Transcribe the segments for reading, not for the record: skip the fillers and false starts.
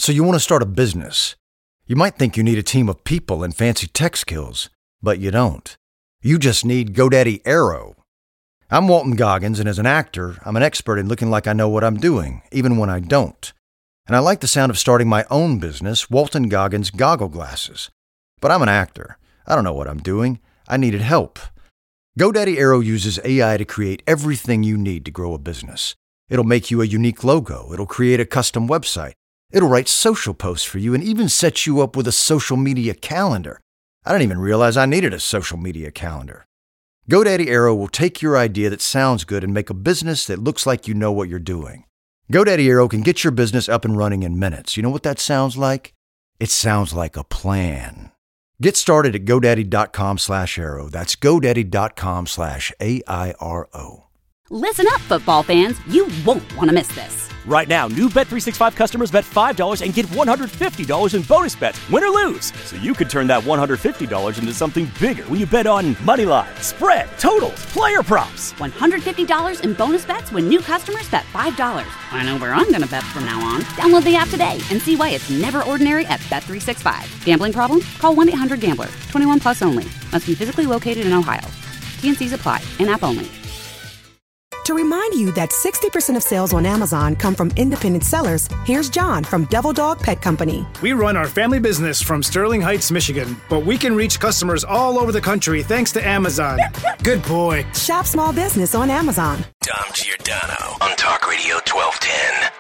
So you want to start a business. You might think you need a team of people and fancy tech skills, but you don't. You just need GoDaddy Aero. I'm Walton Goggins, and as an actor, I'm an expert in looking like I know what I'm doing, even when I don't. And I like the sound of starting my own business, Walton Goggins Goggle Glasses. But I'm an actor. I don't know what I'm doing. I needed help. GoDaddy Aero uses AI to create everything you need to grow a business. It'll make you a unique logo. It'll create a custom website. It'll write social posts for you and even set you up with a social media calendar. I didn't even realize I needed a social media calendar. GoDaddy Aero will take your idea that sounds good and make a business that looks like you know what you're doing. GoDaddy Aero can get your business up and running in minutes. You know what that sounds like? It sounds like a plan. Get started at GoDaddy.com/Aero. That's GoDaddy.com/AIRO. Listen up, football fans. You won't want to miss this. Right now, new Bet365 customers bet $5 and get $150 in bonus bets, win or lose. So you could turn that $150 into something bigger when you bet on money line, spread, totals, player props. $150 in bonus bets when new customers bet $5. I know where I'm going to bet from now on. Download the app today and see why it's never ordinary at Bet365. Gambling problem? Call 1-800-GAMBLER. 21 plus only. Must be physically located in Ohio. T&Cs apply. In-app only. To remind you that 60% of sales on Amazon come from independent sellers, here's John from Devil Dog Pet Company. We run our family business from Sterling Heights, Michigan, but we can reach customers all over the country thanks to Amazon. Good boy. Shop small business on Amazon. Dom Giordano on Talk Radio 1210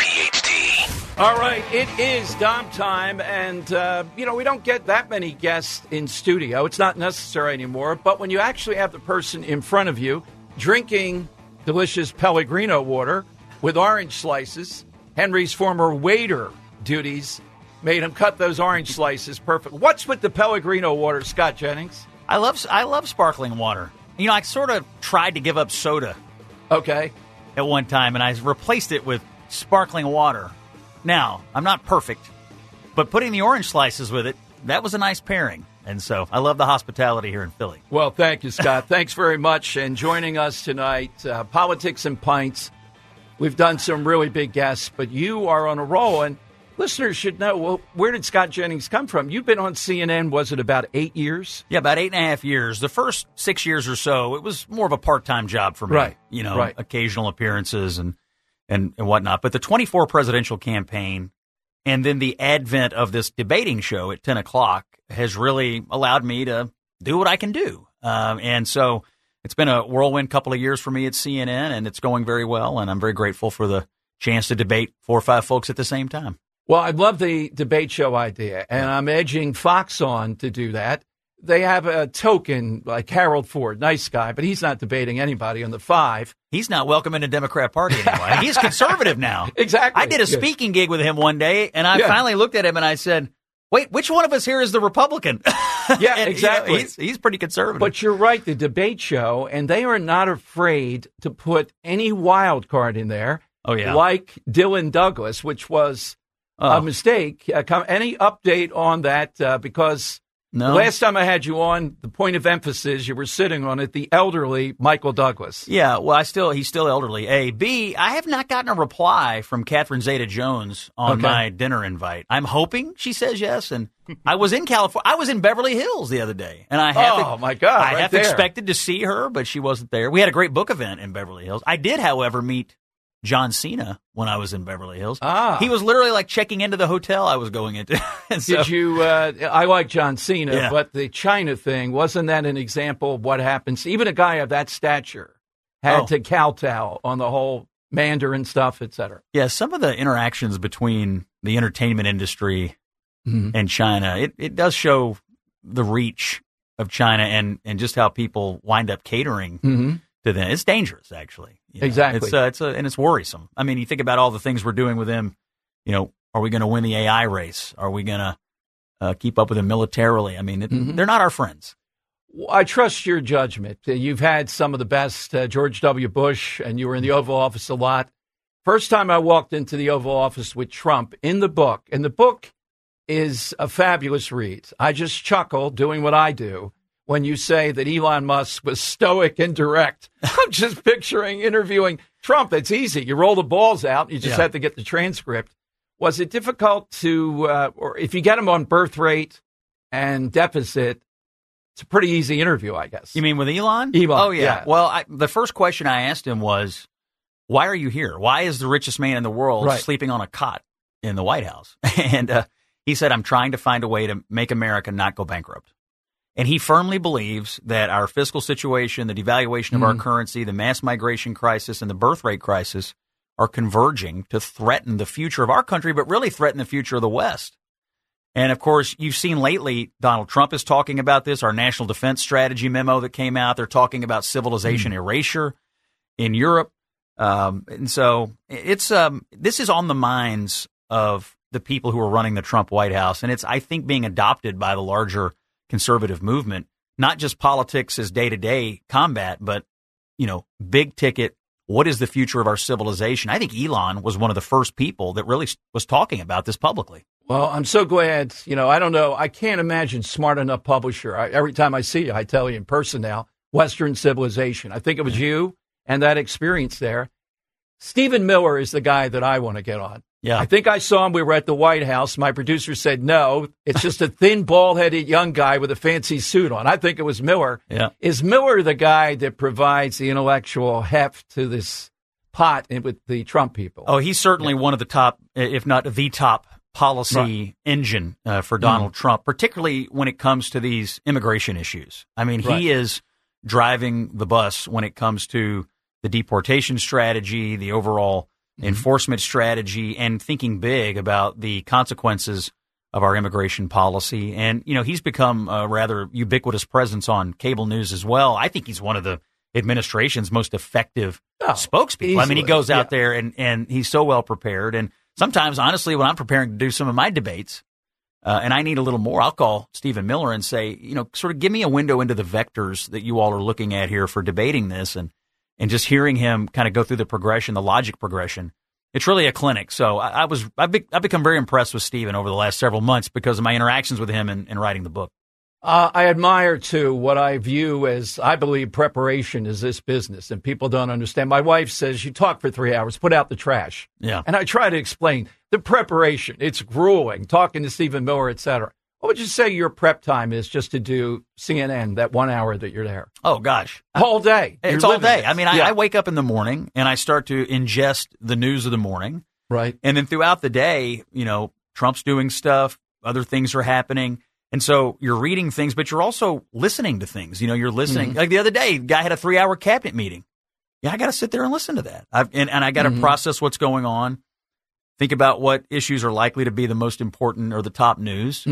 WPHT. All right, it is Dom time, and, we don't get that many guests in studio. It's not necessary anymore, but when you actually have the person in front of you drinking delicious Pellegrino water with orange slices. Henry's former waiter duties made him cut those orange slices perfect. What's with the Pellegrino water, Scott Jennings? I love sparkling water. I sort of tried to give up soda. Okay. At one time, and I replaced it with sparkling water. Now, I'm not perfect, but putting the orange slices with it, that was a nice pairing. And so I love the hospitality here in Philly. Well, thank you, Scott. Thanks very much. And joining us tonight, Politics and Pints. We've done some really big guests, but you are on a roll. And listeners should know, well, where did Scott Jennings come from? You've been on CNN, was it about 8 years? Yeah, about 8.5 years. The first 6 years or so, it was more of a part-time job for me. Right. Right. Occasional appearances and whatnot. But the 24 presidential campaign and then the advent of this debating show at 10 o'clock has really allowed me to do what I can do. And so it's been a whirlwind couple of years for me at CNN, and it's going very well. And I'm very grateful for the chance to debate 4 or 5 folks at the same time. Well, I love the debate show idea, and I'm edging Fox on to do that. They have a token like Harold Ford, nice guy, but he's not debating anybody on the 5. He's not welcome in the Democrat Party anymore. He's conservative now. Exactly. I did a speaking gig with him one day, and I finally looked at him and I said, wait, which one of us here is the Republican? Yeah, exactly. He's pretty conservative. But you're right, the debate show, and they are not afraid to put any wild card in there. Oh, yeah. Like Dylan Douglas, which was a mistake. Any update on that? Because no. The last time I had you on, the point of emphasis, you were sitting on it, the elderly Michael Douglas. Yeah, well, he's still elderly. A. B, I have not gotten a reply from Catherine Zeta-Jones on my dinner invite. I'm hoping she says yes, and I was in California. I was in Beverly Hills the other day, and I half expected to see her, but she wasn't there. We had a great book event in Beverly Hills. I did, however, meet John Cena when I was in Beverly Hills. He was literally like checking into the hotel I was going into. Did you, I like John Cena, but the China thing, wasn't that an example of what happens? Even a guy of that stature had to kowtow on the whole Mandarin stuff, et cetera. Yeah, some of the interactions between the entertainment industry and China, it does show the reach of China and just how people wind up catering to them. It's dangerous, actually. Exactly. And it's worrisome. I mean, you think about all the things we're doing with them. Are we going to win the AI race? Are we going to keep up with them militarily? I mean, they're not our friends. I trust your judgment. You've had some of the best, George W. Bush, and you were in the Oval Office a lot. First time I walked into the Oval Office with Trump in the book, and the book is a fabulous read. I just chuckle doing what I do when you say that Elon Musk was stoic and direct. I'm just picturing interviewing Trump. It's easy. You roll the balls out. You just have to get the transcript. Was it difficult to, or if you get him on birth rate and deficit, it's a pretty easy interview, I guess. You mean with Elon? Elon. Oh, yeah. Well, the first question I asked him was, why are you here? Why is the richest man in the world sleeping on a cot in the White House? And he said, I'm trying to find a way to make America not go bankrupt. And he firmly believes that our fiscal situation, the devaluation of our currency, the mass migration crisis, and the birth rate crisis are converging to threaten the future of our country, but really threaten the future of the West. And, of course, you've seen lately Donald Trump is talking about this, our national defense strategy memo that came out. They're talking about civilization erasure in Europe. And so it's this is on the minds of the people who are running the Trump White House. And it's, I think, being adopted by the larger conservative movement, not just politics as day-to-day combat, but, you know, big ticket. What is the future of our civilization? I think Elon was one of the first people that really was talking about this publicly. Well, I'm so glad. You know, I don't know. I can't imagine smart enough publisher. Every time I see you, I tell you in person now, Western civilization. I think it was you and that experience there. Stephen Miller is the guy that I want to get on. Yeah. I think I saw him. We were at the White House. My producer said, no, it's just a thin, bald-headed young guy with a fancy suit on. I think it was Miller. Yeah. Is Miller the guy that provides the intellectual heft to this pot with the Trump people? Oh, he's certainly one of the top, if not the top, policy engine for Donald Trump, particularly when it comes to these immigration issues. I mean, he is driving the bus when it comes to the deportation strategy, the overall enforcement strategy, and thinking big about the consequences of our immigration policy. And, you know, he's become a rather ubiquitous presence on cable news as well. I think he's one of the administration's most effective spokespeople. Easily. I mean, he goes out there and he's so well prepared. And sometimes, honestly, when I'm preparing to do some of my debates and I need a little more, I'll call Stephen Miller and say, you know, sort of give me a window into the vectors that you all are looking at here for debating this. And just hearing him kind of go through the progression, the logic progression, it's really a clinic. So I've become very impressed with Stephen over the last several months because of my interactions with him in writing the book. I admire, too, what I view as, I believe, preparation is this business, and people don't understand. My wife says, you talk for 3 hours, put out the trash. Yeah. And I try to explain the preparation. It's grueling, talking to Stephen Miller, et cetera. What would you say your prep time is just to do CNN, that 1 hour that you're there? Oh, gosh. All day. It's all day. I mean, I wake up in the morning and I start to ingest the news of the morning. Right. And then throughout the day, you know, Trump's doing stuff, other things are happening. And so you're reading things, but you're also listening to things. You know, you're listening. Like the other day, the guy had a 3-hour cabinet meeting. Yeah, I got to sit there and listen to that. And I got to process what's going on, think about what issues are likely to be the most important or the top news.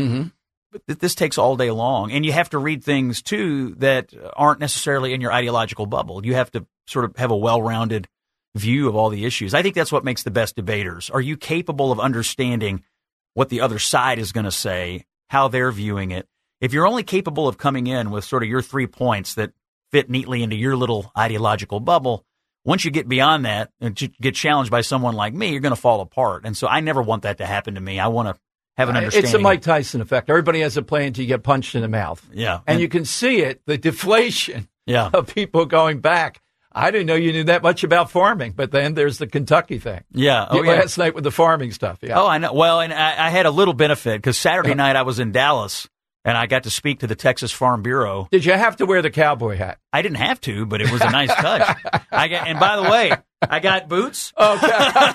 But this takes all day long. And you have to read things, too, that aren't necessarily in your ideological bubble. You have to sort of have a well-rounded view of all the issues. I think that's what makes the best debaters. Are you capable of understanding what the other side is going to say, how they're viewing it? If you're only capable of coming in with sort of your 3 points that fit neatly into your little ideological bubble, once you get beyond that and get challenged by someone like me, you're going to fall apart. And so I never want that to happen to me. I want to have an understanding. It's a Mike Tyson effect. Everybody has a plan until you get punched in the mouth. Yeah. And you can see it, the deflation of people going back. I didn't know you knew that much about farming, but then there's the Kentucky thing. Yeah. Last night with the farming stuff. Yeah. Oh, I know. Well, and I had a little benefit because Saturday night I was in Dallas and I got to speak to the Texas Farm Bureau. Did you have to wear the cowboy hat? I didn't have to, but it was a nice touch. And by the way, I got boots. Okay.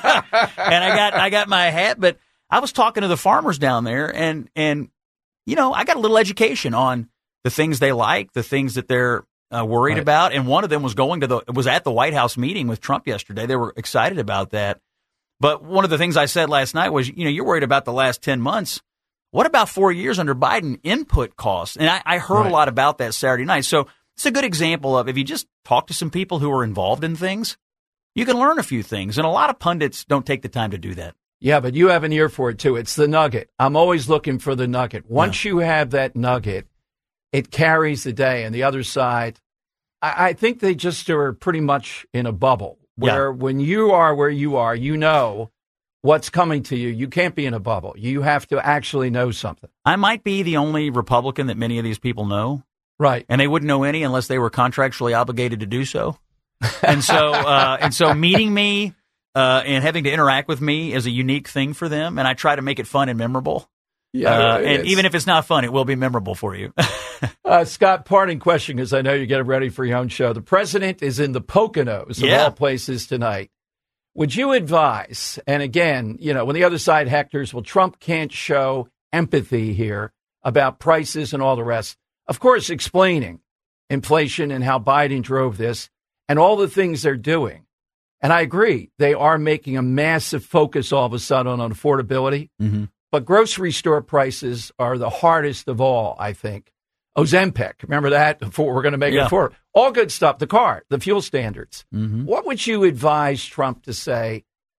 And I got my hat, but I was talking to the farmers down there and you know, I got a little education on the things they like, the things that they're worried about. And one of them was was at the White House meeting with Trump yesterday. They were excited about that. But one of the things I said last night was, you know, you're worried about the last 10 months. What about 4 years under Biden input costs? And I heard a lot about that Saturday night. So it's a good example of if you just talk to some people who are involved in things, you can learn a few things. And a lot of pundits don't take the time to do that. Yeah, but you have an ear for it, too. It's the nugget. I'm always looking for the nugget. Once you have that nugget, it carries the day. And the other side, I think they just are pretty much in a bubble where when you are where you are, you know what's coming to you. You can't be in a bubble. You have to actually know something. I might be the only Republican that many of these people know. Right. And they wouldn't know any unless they were contractually obligated to do so. And so meeting me and having to interact with me is a unique thing for them, and I try to make it fun and memorable. Yeah, and even if it's not fun, it will be memorable for you. Scott, parting question, because I know you're getting ready for your own show. The president is in the Poconos, of all places, tonight. Would you advise, and again, when the other side hectors, well, Trump can't show empathy here about prices and all the rest. Of course, explaining inflation and how Biden drove this and all the things they're doing. And I agree, they are making a massive focus all of a sudden on affordability. Mm-hmm. But grocery store prices are the hardest of all, I think. Ozempic, remember that? Before we're going to make it affordable. All good stuff. The car, the fuel standards. Mm-hmm. What would you advise Trump to say?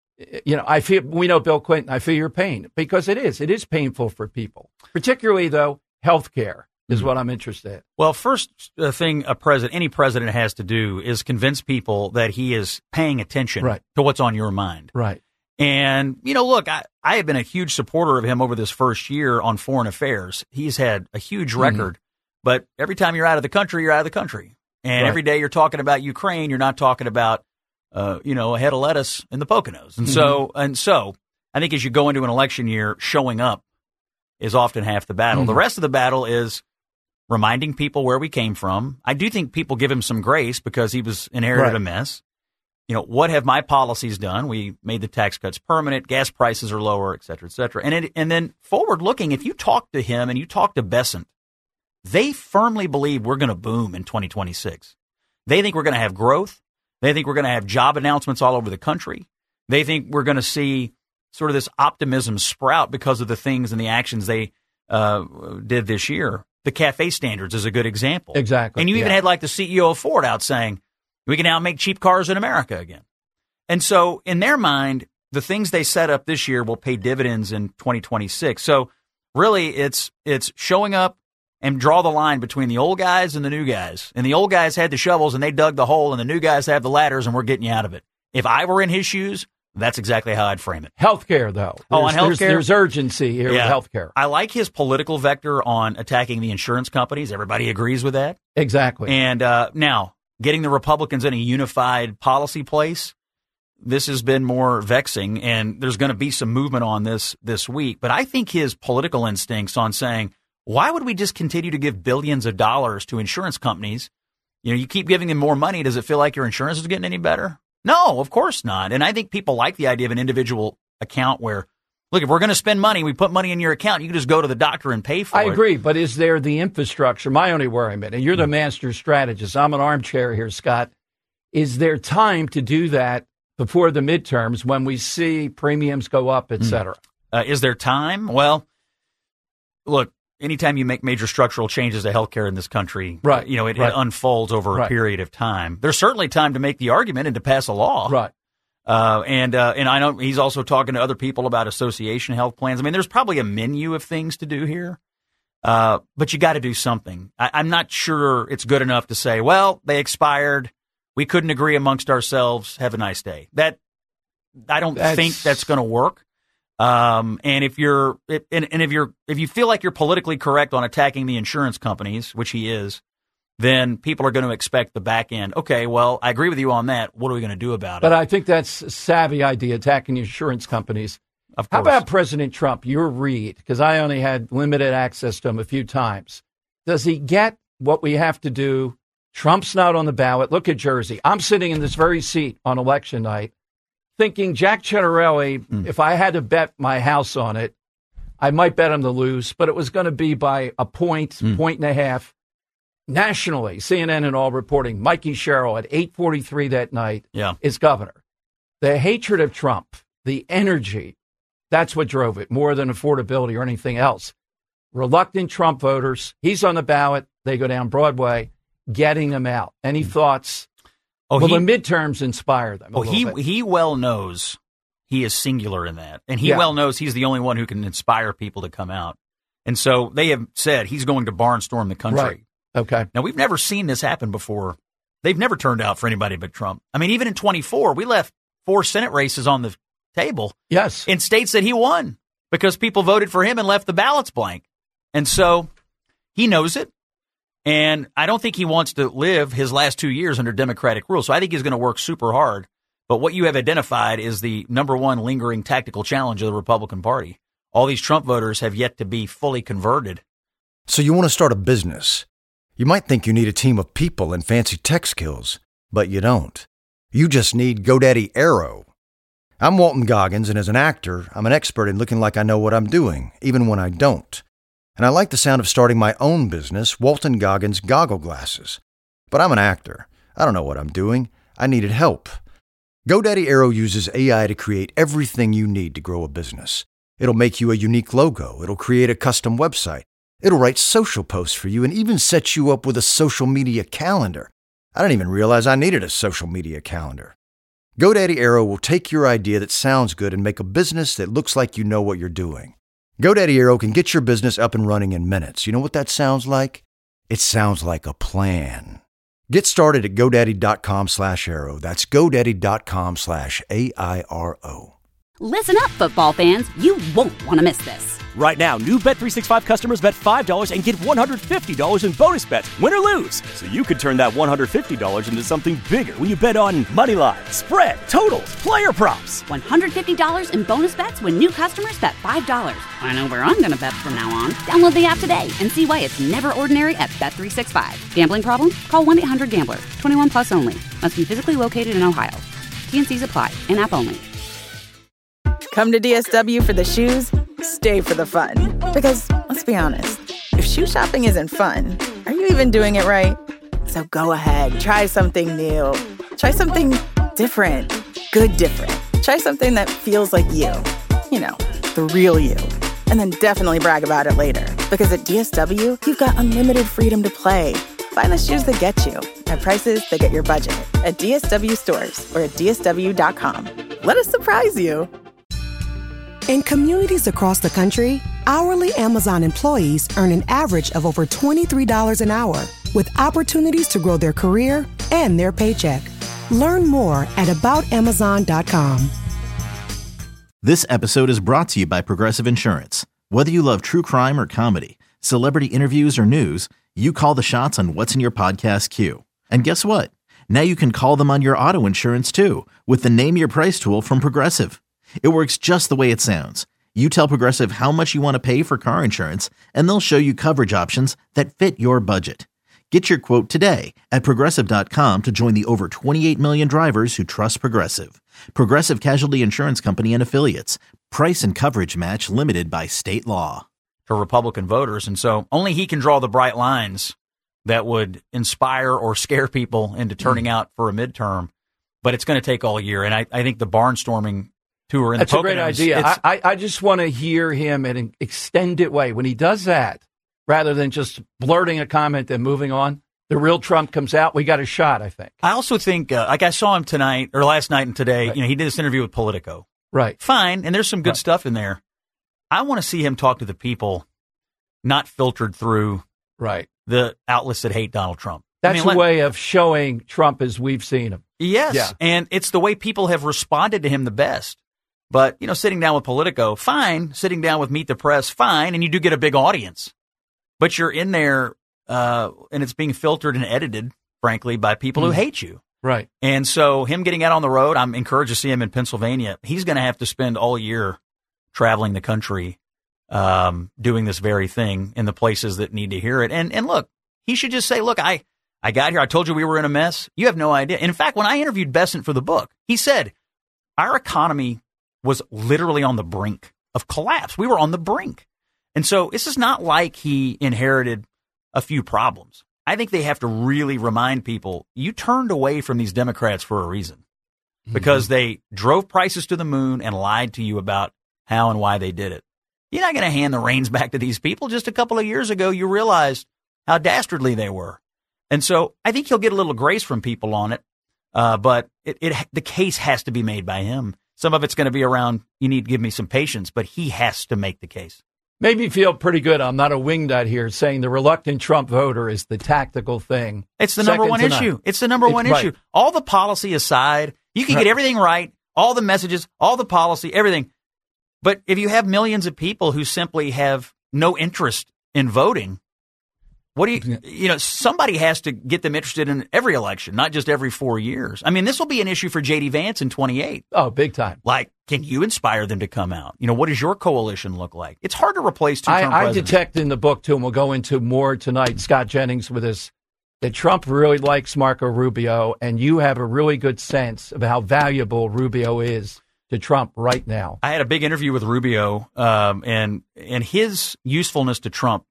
We know Bill Clinton, I feel your pain, because it is painful for people, particularly, though, health care is what I'm interested in. Well, first thing any president has to do is convince people that he is paying attention to what's on your mind. Right. And, look, I have been a huge supporter of him over this first year on foreign affairs. He's had a huge record, but every time you're out of the country, you're out of the country. And every day you're talking about Ukraine, you're not talking about, a head of lettuce in the Poconos. And so I think as you go into an election year, showing up is often half the battle. The rest of the battle is reminding people where we came from. I do think people give him some grace because he was inherited a mess. What have my policies done? We made the tax cuts permanent. Gas prices are lower, et cetera, et cetera. And then forward looking, if you talk to him and you talk to Bessent, they firmly believe we're going to boom in 2026. They think we're going to have growth. They think we're going to have job announcements all over the country. They think we're going to see sort of this optimism sprout because of the things and the actions they did this year. The CAFE standards is a good example. Exactly. And you even had like the CEO of Ford out saying, we can now make cheap cars in America again. And so in their mind, the things they set up this year will pay dividends in 2026. So really it's showing up and draw the line between the old guys and the new guys. And the old guys had the shovels and they dug the hole, and the new guys have the ladders and we're getting you out of it. If I were in his shoes, that's exactly how I'd frame it. Healthcare, though. On healthcare? There's urgency here with healthcare. I like his political vector on attacking the insurance companies. Everybody agrees with that. Exactly. And now, getting the Republicans in a unified policy place, this has been more vexing, and there's going to be some movement on this week. But I think his political instincts on saying, why would we just continue to give billions of dollars to insurance companies? You keep giving them more money. Does it feel like your insurance is getting any better? No, of course not. And I think people like the idea of an individual account where, look, if we're going to spend money, we put money in your account. You can just go to the doctor and pay for it. I agree, but is there the infrastructure? My only worriment, and you're the master strategist. I'm an armchair here, Scott. Is there time to do that before the midterms when we see premiums go up, et cetera? Is there time? Well, look, anytime you make major structural changes to healthcare in this country, it unfolds over a period of time. There's certainly time to make the argument and to pass a law. Right. And I know he's also talking to other people about association health plans. I mean, there's probably a menu of things to do here, but you got to do something. I'm not sure it's good enough to say, well, they expired. We couldn't agree amongst ourselves. Have a nice day. I don't think that's going to work. And if you feel like you're politically correct on attacking the insurance companies, which he is, then people are going to expect the back end. Okay, well, I agree with you on that. What are we going to do about it? But I think that's a savvy idea, attacking insurance companies. Of course. How about President Trump, your read? Because I only had limited access to him a few times. Does he get what we have to do? Trump's not on the ballot. Look at Jersey. I'm sitting in this very seat on election night thinking Jack Ciattarelli, if I had to bet my house on it, I might bet him to lose, but it was going to be by a point and a half. Nationally, CNN and all reporting, Mikey Sherrill at 8:43 that night is governor. The hatred of Trump, the energy, that's what drove it, more than affordability or anything else. Reluctant Trump voters, he's on the ballot, they go down Broadway, getting them out. Any thoughts? Will the midterms inspire them? He well knows he is singular in that, and he well knows he's the only one who can inspire people to come out. And so they have said he's going to barnstorm the country. Right. Okay. Now, we've never seen this happen before. They've never turned out for anybody but Trump. I mean, even in 24, we left 4 Senate races on the table. Yes. In states that he won because people voted for him and left the ballots blank. And so he knows it. And I don't think he wants to live his last 2 years under Democratic rule. So I think he's going to work super hard But what you have identified is the number one lingering tactical challenge of the Republican Party. All these Trump voters have yet to be fully converted. So you want to start a business. You might think you need a team of people and fancy tech skills, but you don't. You just need GoDaddy Aero. I'm Walton Goggins, and as an actor, I'm an expert in looking like I know what I'm doing, even when I don't. And I like the sound of starting my own business, Walton Goggins Goggle Glasses. But I'm an actor. I don't know what I'm doing. I needed help. GoDaddy Aero uses AI to create everything you need to grow a business. It'll make you a unique logo. It'll create a custom website. It'll write social posts for you and even set you up with a social media calendar. I didn't even realize I needed a social media calendar. GoDaddy Aero will take your idea that sounds good and make a business that looks like you know what you're doing. GoDaddy Aero can get your business up and running in minutes. You know what that sounds like? It sounds like a plan. Get started at GoDaddy.com/Aero. That's GoDaddy.com/AIRO. Listen up, football fans. You won't want to miss this. Right now, new Bet365 customers bet $5 and get $150 in bonus bets, win or lose. So you could turn that $150 into something bigger when you bet on money line, spread, totals, player props. $150 in bonus bets when new customers bet $5. I know where I'm going to bet from now on. Download the app today and see why it's never ordinary at Bet365. Gambling problem? Call 1-800-GAMBLER. 21 plus only. Must be physically located in Ohio. T&Cs apply. In-app only. Come to DSW for the shoes, stay for the fun. Because, let's be honest, if shoe shopping isn't fun, are you even doing it right? So go ahead, try something new. Try something different. Good different. Try something that feels like you. You know, the real you. And then definitely brag about it later. Because at DSW, you've got unlimited freedom to play. Find the shoes that get you at prices that get your budget at DSW stores or at DSW.com. Let us surprise you. In communities across the country, hourly Amazon employees earn an average of over $23 an hour, with opportunities to grow their career and their paycheck. Learn more at aboutamazon.com. This episode is brought to you by Progressive Insurance. Whether you love true crime or comedy, celebrity interviews or news, you call the shots on what's in your podcast queue. And guess what? Now you can call them on your auto insurance too, with the Name Your Price tool from Progressive. It works just the way it sounds. You tell Progressive how much you want to pay for car insurance, and they'll show you coverage options that fit your budget. Get your quote today at Progressive.com to join the over 28 million drivers who trust Progressive. Progressive Casualty Insurance Company and Affiliates. Price and coverage match limited by state law. For Republican voters, and so only he can draw the bright lines that would inspire or scare people into turning out for a midterm. But it's going to take all year, and I think the barnstorming tour in That's the a great idea. I just want to hear him in an extended way. When he does that, rather than just blurting a comment and moving on, the real Trump comes out. We got a shot, I think. I also think, like I saw him tonight or last night and today, Right. he did this interview with Politico. Right. Fine, and there's some good Right. stuff in there. I want to see him talk to the people, not filtered through Right. the outlets that hate Donald Trump. That's a way of showing Trump as we've seen him. Yes, Yeah. and it's the way people have responded to him the best. But, sitting down with Politico, fine. Sitting down with Meet the Press, fine. And you do get a big audience. But you're in there, and it's being filtered and edited, frankly, by people who hate you. Right. And so him getting out on the road, I'm encouraged to see him in Pennsylvania. He's going to have to spend all year traveling the country, doing this very thing in the places that need to hear it. And look, he should just say, look, I got here. I told you we were in a mess. You have no idea. In fact, when I interviewed Bessent for the book, he said, our economy was literally on the brink of collapse. We were on the brink. And so this is not like he inherited a few problems. I think they have to really remind people, you turned away from these Democrats for a reason, because they drove prices to the moon and lied to you about how and why they did it. You're not going to hand the reins back to these people. Just a couple of years ago, you realized how dastardly they were. And so I think he'll get a little grace from people on it. But the case has to be made by him. Some of it's going to be around, you need to give me some patience, but he has to make the case. Made me feel pretty good. I'm not a wingnut here saying the reluctant Trump voter is the tactical thing. It's the number one issue. It's the number one issue. All the policy aside, you can get everything right, all the messages, all the policy, everything. But if you have millions of people who simply have no interest in voting, What do you somebody has to get them interested in every election, not just every 4 years. I mean, this will be an issue for J.D. Vance in 28. Oh, big time. Like, can you inspire them to come out? What does your coalition look like? It's hard to replace two-term presidents. I detect in the book, too, and we'll go into more tonight, Scott Jennings with us, that Trump really likes Marco Rubio, and you have a really good sense of how valuable Rubio is to Trump right now. I had a big interview with Rubio, and his usefulness to Trump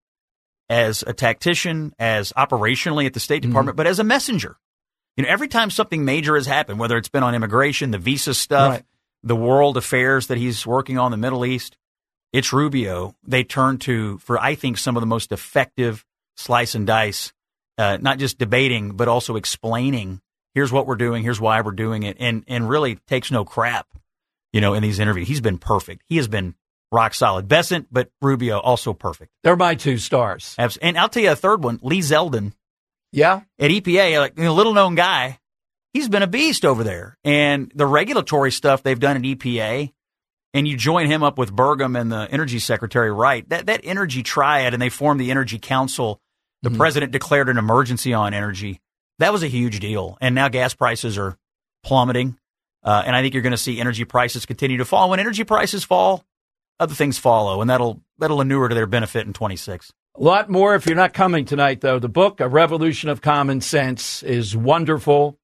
as a tactician, as operationally at the State Department, but as a messenger. Every time something major has happened, whether it's been on immigration, the visa stuff, the world affairs that he's working on, the Middle East, it's Rubio they turn to for, I think, some of the most effective slice and dice, not just debating, but also explaining, here's what we're doing, here's why we're doing it, and really takes no crap, in these interviews. He's been perfect. He has been rock solid. Bessent, but Rubio also perfect. They're my two stars. Absolutely. And I'll tell you a third one, Lee Zeldin. Yeah. At EPA, like a little known guy. He's been a beast over there. And the regulatory stuff they've done at EPA, and you join him up with Burgum and the Energy Secretary Wright, that energy triad, and they formed the Energy Council. The president declared an emergency on energy. That was a huge deal. And now gas prices are plummeting. And I think you're going to see energy prices continue to fall. When energy prices fall, other things follow, and that'll inure to their benefit in 26. A lot more if you're not coming tonight, though. The book, A Revolution of Common Sense, is wonderful,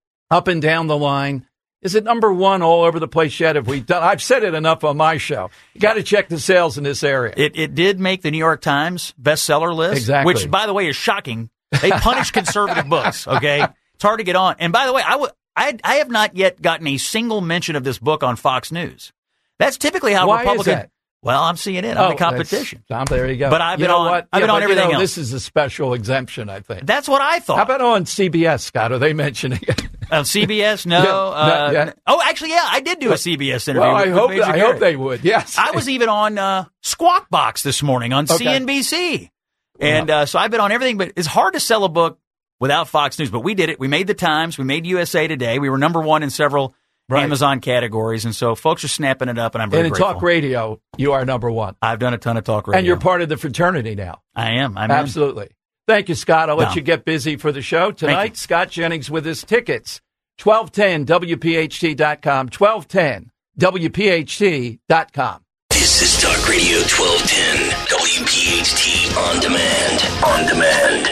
up and down the line. Is it number one all over the place yet? I've said it enough on my show. You got to check the sales in this area. It did make the New York Times bestseller list, exactly. Which, by the way, is shocking. They punish conservative books, okay? It's hard to get on. And by the way, I have not yet gotten a single mention of this book on Fox News. That's typically how Republicans. Is that? Well, I'm CNN. I'm the competition. There you go. But I've been on everything else. This is a special exemption, I think. That's what I thought. How about on CBS, Scott? Are they mentioning it? On CBS? No. Oh, actually, yeah, I did do a CBS interview. Well, I hope they would. Yes. I was even on Squawk Box this morning on CNBC. And so I've been on everything, but it's hard to sell a book without Fox News. But we did it. We made the Times. We made USA Today. We were number one in several Amazon categories, and so folks are snapping it up, and I'm very grateful. And in talk radio, you are number one. I've done a ton of talk radio. And you're part of the fraternity now. I am. Absolutely. Thank you, Scott. I'll let you get busy for the show tonight. Scott Jennings with his tickets, 1210WPHT.com, 1210WPHT.com. This is Talk Radio 1210, WPHT On Demand. On Demand.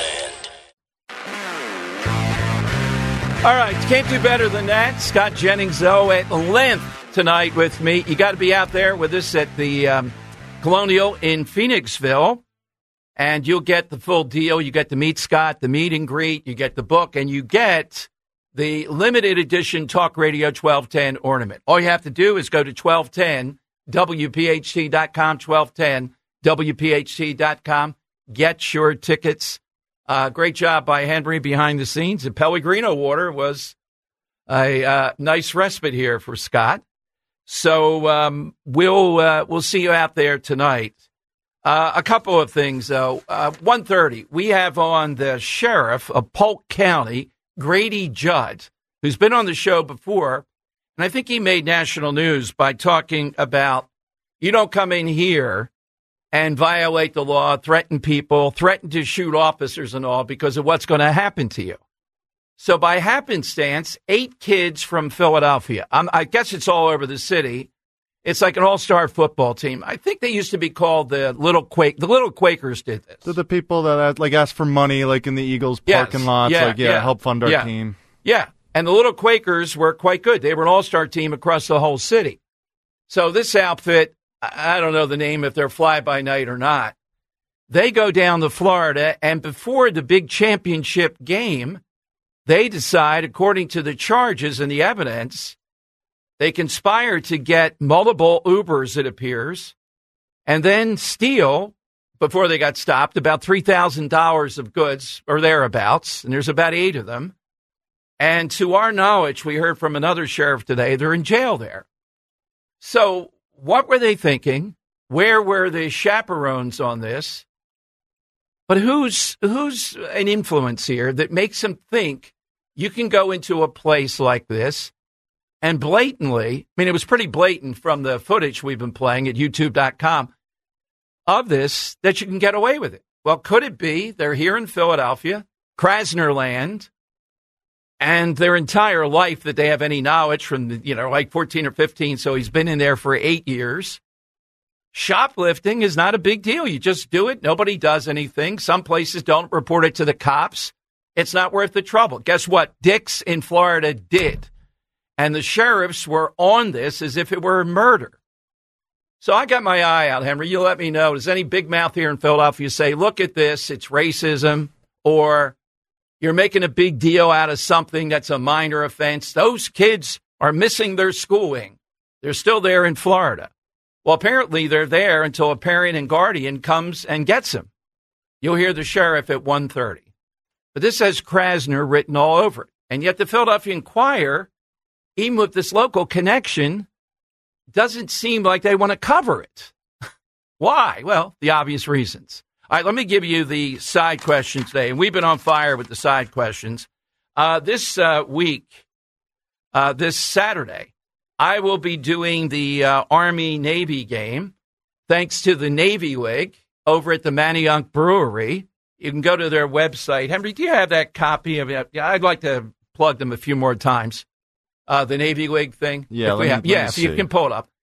All right, can't do better than that. Scott Jennings, though, at length tonight with me. You got to be out there with us at the Colonial in Phoenixville, and you'll get the full deal. You get to meet Scott, the meet and greet, you get the book, and you get the limited edition Talk Radio 1210 ornament. All you have to do is go to 1210WPHT.com, 1210WPHT.com. Get your tickets. Great job by Henry behind the scenes. The Pellegrino water was a nice respite here for Scott. So we'll see you out there tonight. A couple of things, though. 1:30, we have on the sheriff of Polk County, Grady Judd, who's been on the show before. And I think he made national news by talking about, you don't come in here and violate the law, threaten people, threaten to shoot officers and all because of what's going to happen to you. So by happenstance, 8 kids from Philadelphia. I guess it's all over the city. It's like an all-star football team. I think they used to be called the Little Quakers did this. They're the people that ask for money, like in the Eagles parking lots, help fund our team. Yeah, and the Little Quakers were quite good. They were an all-star team across the whole city. So this outfit, I don't know the name if they're fly-by-night or not. They go down to Florida, and before the big championship game, they decide, according to the charges and the evidence, they conspire to get multiple Ubers, it appears, and then steal, before they got stopped, about $3,000 of goods or thereabouts, and there's about 8 of them. And to our knowledge, we heard from another sheriff today, they're in jail there. So what were they thinking? Where were the chaperones on this? But who's an influence here that makes them think you can go into a place like this and blatantly, it was pretty blatant from the footage we've been playing at youtube.com of this, that you can get away with it. Well, could it be they're here in Philadelphia, Krasner land, and their entire life that they have any knowledge from, like 14 or 15, so he's been in there for 8 years. Shoplifting is not a big deal. You just do it. Nobody does anything. Some places don't report it to the cops. It's not worth the trouble. Guess what? Dick's in Florida did. And the sheriffs were on this as if it were a murder. So I got my eye out, Henry. You let me know. Does any big mouth here in Philadelphia say, look at this, it's racism, or you're making a big deal out of something that's a minor offense? Those kids are missing their schooling. They're still there in Florida. Well, apparently they're there until a parent and guardian comes and gets them. You'll hear the sheriff at 1:30. But this has Krasner written all over it. And yet the Philadelphia Inquirer, even with this local connection, doesn't seem like they want to cover it. Why? Well, the obvious reasons. All right, let me give you the side questions today. And we've been on fire with the side questions. This week, this Saturday, I will be doing the Army-Navy game, thanks to the Navy League over at the Manayunk Brewery. You can go to their website. Henry, do you have that copy of it? I'd like to plug them a few more times. The Navy League thing? Yeah, if you can pull it up.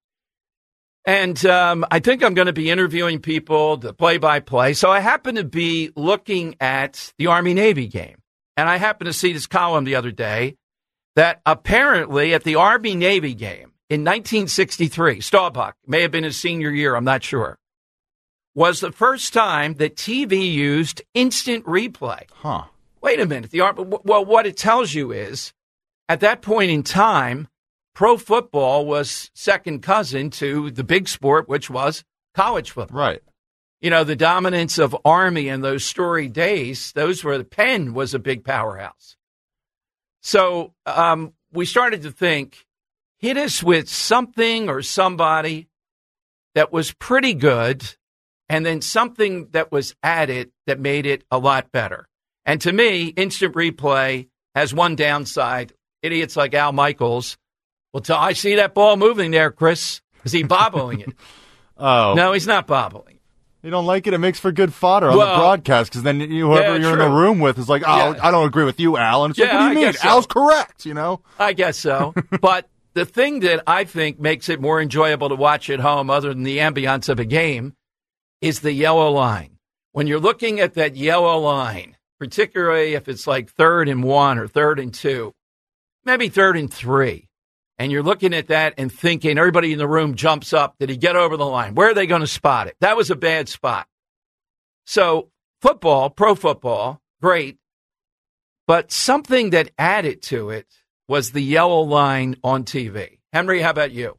And I think I'm going to be interviewing people, the play-by-play. So I happen to be looking at the Army-Navy game. And I happened to see this column the other day that apparently at the Army-Navy game in 1963, Staubach, may have been his senior year, I'm not sure, was the first time that TV used instant replay. Huh. Wait a minute. Well, what it tells you is, at that point in time, pro football was second cousin to the big sport, which was college football. Right. The dominance of Army in those storied days, those were the Penn was a big powerhouse. So we started to think, hit us with something or somebody that was pretty good, and then something that was added that made it a lot better. And to me, instant replay has one downside. Idiots like Al Michaels will tell, I see that ball moving there, Chris. Is he bobbling it? Oh. No, he's not bobbling. You don't like it? It makes for good fodder on the broadcast, because then whoever you're in the room with is like, I don't agree with you, Al. And it's like, what do you mean? So. Al's correct, I guess so. But the thing that I think makes it more enjoyable to watch at home, other than the ambiance of a game, is the yellow line. When you're looking at that yellow line, particularly if it's like 3rd and 1 or 3rd and 2, maybe 3rd and 3, and you're looking at that and thinking, everybody in the room jumps up. Did he get over the line? Where are they going to spot it? That was a bad spot. So football, pro football, great. But something that added to it was the yellow line on TV. Henry, how about you?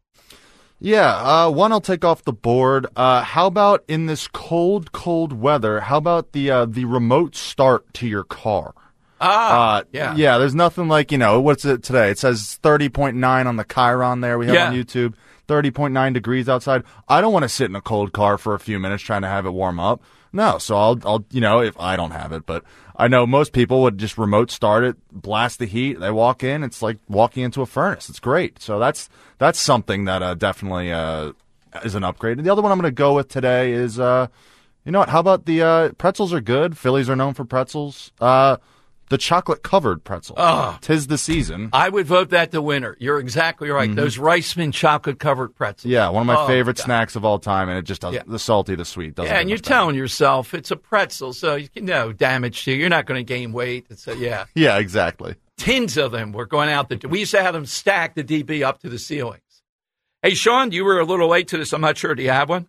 Yeah, one I'll take off the board. How about in this cold weather, how about the remote start to your car? Yeah. Yeah, there's nothing like, what's it today? It says 30.9 on the Chiron there we have on YouTube, 30.9 degrees outside. I don't want to sit in a cold car for a few minutes trying to have it warm up. No, so I'll if I don't have it, but I know most people would just remote start it, blast the heat, they walk in, it's like walking into a furnace. It's great. So that's something that definitely is an upgrade. And the other one I'm going to go with today is, you know what, how about the pretzels are good. Phillies are known for pretzels. The chocolate-covered pretzel. Oh. 'Tis the season. I would vote that the winner. You're exactly right. Mm-hmm. Those Reisman chocolate-covered pretzels. Yeah, one of my favorite snacks of all time, and it just does the salty, the sweet. Doesn't and you're telling yourself it's a pretzel, so no damage to you. You're not going to gain weight. Yeah, exactly. Tins of them were going out. We used to have them stacked, the DB up to the ceilings. Hey, Sean, you were a little late to this. I'm not sure. Do you have one?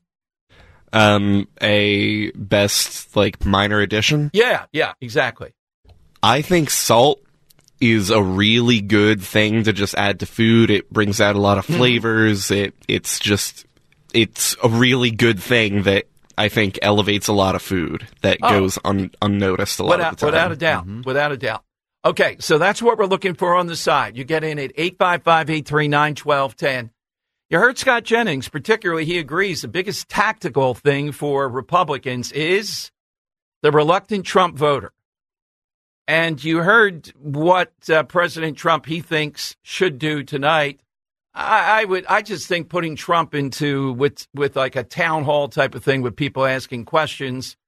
A best, minor addition? Yeah, exactly. I think salt is a really good thing to just add to food. It brings out a lot of flavors. It's a really good thing that I think elevates a lot of food that goes unnoticed a lot of the time. Without a doubt. Mm-hmm. Without a doubt. Okay, so that's what we're looking for on the side. You get in at 855-839-1210. You heard Scott Jennings, particularly, he agrees the biggest tactical thing for Republicans is the reluctant Trump voter. And you heard what President Trump, he thinks, should do tonight. I just think putting Trump into with like a town hall type of thing with people asking questions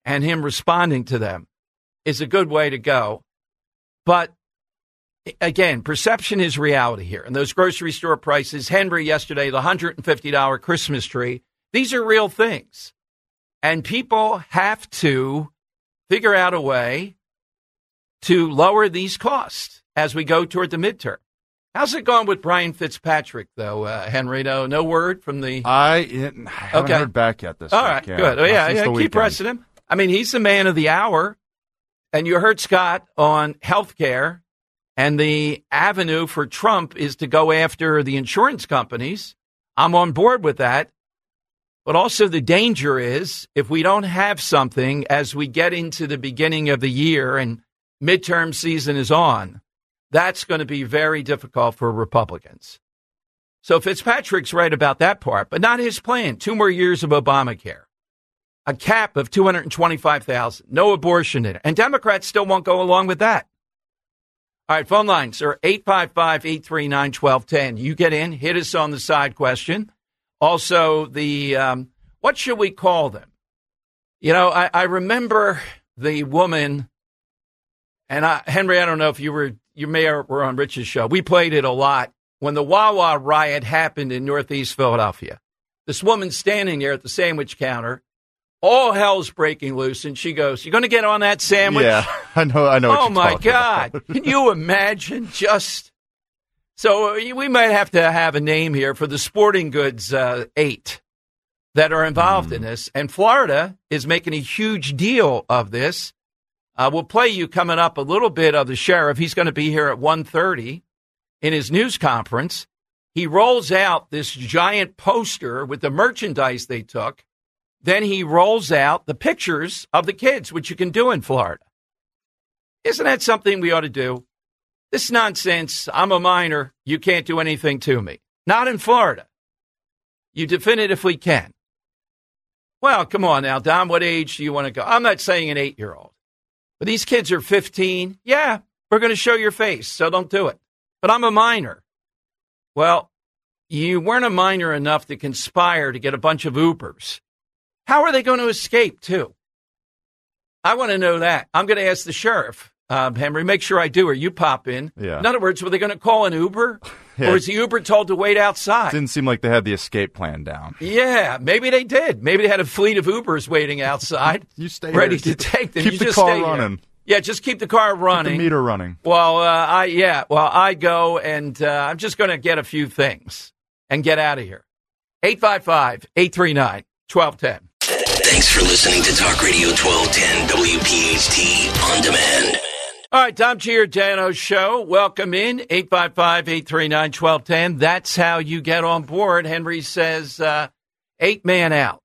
and him responding to them is a good way to go. But again, perception is reality here. And those grocery store prices, Henry yesterday, the $150 Christmas tree, these are real things. And people have to figure out a way to lower these costs as we go toward the midterm. How's it going with Brian Fitzpatrick, though, Henry? No word from the... I haven't heard back yet this week. All right, good. Oh, yeah, keep pressing him. I mean, he's the man of the hour. And you heard Scott on healthcare, and the avenue for Trump is to go after the insurance companies. I'm on board with that. But also the danger is if we don't have something as we get into the beginning of the year and midterm season is on, that's going to be very difficult for Republicans. So Fitzpatrick's right about that part, but not his plan. 2 more years of Obamacare, a cap of $225,000, no abortion in it. And Democrats still won't go along with that. All right, phone lines are 855-839-1210. You get in, hit us on the side question. Also, the what should we call them? You know, I remember the woman, and Henry, I don't know if you may have were on Rich's show. We played it a lot when the Wawa riot happened in Northeast Philadelphia. This woman standing there at the sandwich counter, all hell's breaking loose, and she goes, "You going to get on that sandwich?" Yeah, I know. Oh my God! Can you imagine? So we might have to have a name here for the sporting goods 8 that are involved in this. And Florida is making a huge deal of this. We'll play you coming up a little bit of the sheriff. He's going to be here at 1:30 in his news conference. He rolls out this giant poster with the merchandise they took. Then he rolls out the pictures of the kids, which you can do in Florida. Isn't that something we ought to do? This nonsense, I'm a minor, you can't do anything to me. Not in Florida. You definitively can. Well, come on now, Dom, what age do you want to go? I'm not saying an 8-year-old. But these kids are 15. Yeah, we're going to show your face, so don't do it. But I'm a minor. Well, you weren't a minor enough to conspire to get a bunch of Ubers. How are they going to escape, too? I want to know that. I'm going to ask the sheriff. Henry, make sure I do, or you pop in. Yeah. In other words, were they going to call an Uber? Yeah. Or is the Uber told to wait outside? Didn't seem like they had the escape plan down. Yeah, maybe they did. Maybe they had a fleet of Ubers waiting outside. You stay ready here. To take them. Keep you the just car stay running. Here. Yeah, just keep the car running. Keep the meter running. Well, I go, and I'm just going to get a few things and get out of here. 855-839-1210. Thanks for listening to Talk Radio 1210 WPHT On Demand. All right, Tom Giordano's show. Welcome in, 855-839-1210. That's how you get on board. Henry says 8 man out.